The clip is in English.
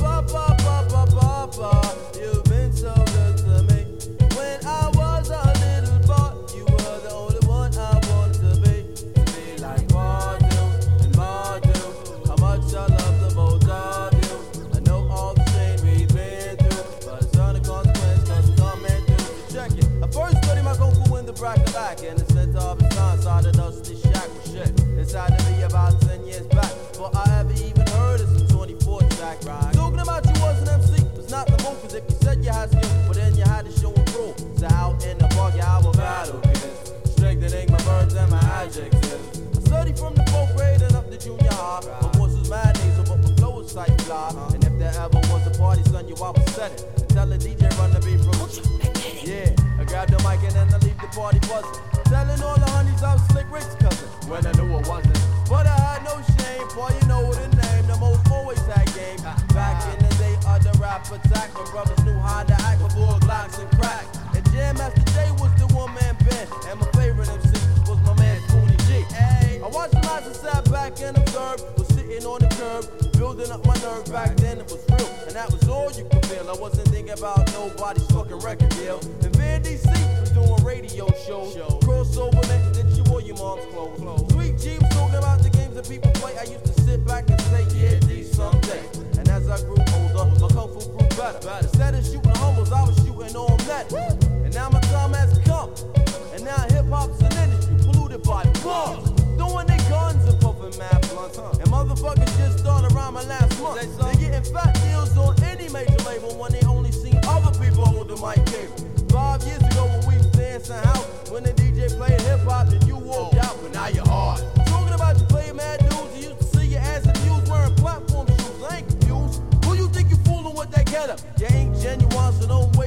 Papa, you've been so good to me. When I was a little boy, you were the only one I wanted to be like Mardu and Mardu. How much I love the both of you. I know all the shame we've been through, but it's not a consequence, cause it's coming through. Check it. I first studied my kung fu in the back in the center of his town, side of dusty shack with shit. It's had to be about 10 years back before I ever even heard of some 24 track ride. Talking about you was an MC was not the move, cause if you said you had skill, but then you had to show and prove. So out in the park, yeah, I will battle kids, strengthening my verbs and my adjectives. I studied from the 4th grade and up to junior high. My voice was mad nasal, but my flow was sight fly. And if there ever was a party, son, you I would set it and tell the DJ run the beat from. Yeah, I grabbed the mic and then I leave the party buzzing, telling all the honeys I was Slick Rick's cousin, when I knew I wasn't. But I had no shame, boy, you know the name. The most always had game. Back in the day of the rap attack, when brothers knew how to act before Glocks and crack. And Jam Master Jay was the one-man band, and my favorite MC was my man Tony G. I watched the lights and sat back and observed, was sitting on the curb, building up my nerve. Back then it was real, and that was all you could feel. I wasn't thinking about nobody's fucking record deal. And Van DC was doing radio shows, crossover next that you wore your mom's clothes. Sweet G was talking about the games that people play. I used to sit back and say, yeah, these someday. And as I grew older, my kung fu grew better. Instead of shooting humbles, I was shooting all net. And now my time has come, and now hip-hop's an industry polluted by bums, throwing their guns and puffing mad blunts. And motherfuckers just started rhyming last month. They getting fat deals on any major label when they only seen other people hold the mic cable. 5 years ago when we was dancing house, when the DJ played hip-hop and you walked out, but now you're hard. Talking about you playing mad dudes, you used to see your ass in views wearing platform shoes. I ain't confused. Who you think you fooling with that getup? You ain't genuine, so don't wait